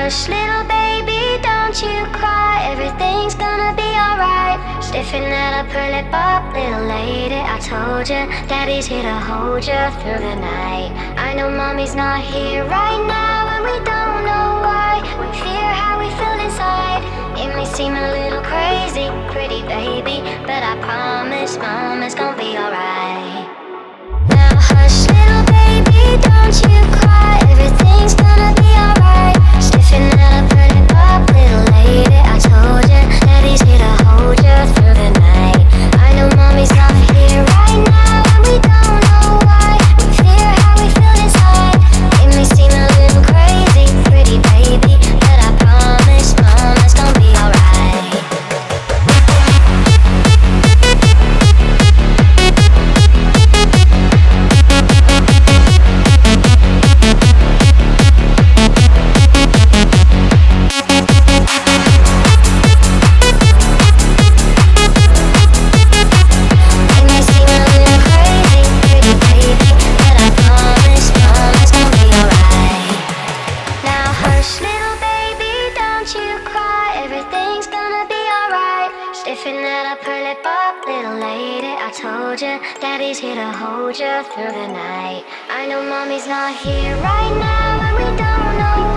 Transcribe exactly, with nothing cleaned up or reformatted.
hush, little baby, don't you cry. Everything's gonna be alright. Stiffen that upper lip up, little lady. I told you, daddy's here to hold you through the night. I know mommy's not here right now, and we don't know why. We fear how we feel inside. It may seem a little crazy, pretty baby, but I promise mama's gonna be alright. Now hush, little baby, don't you cry. Everything's gonna be alright. Stiffen that upper lip up, little lady. I told you, daddy's here to hold you through the night. I know mommy's not here right now, and we don't know why. We fear how we feel inside. It may seem a little crazy, pretty baby, but I promise mama's gonna be alright. Daddy's here to hold you through the night. I know mommy's not here right now, and we don't know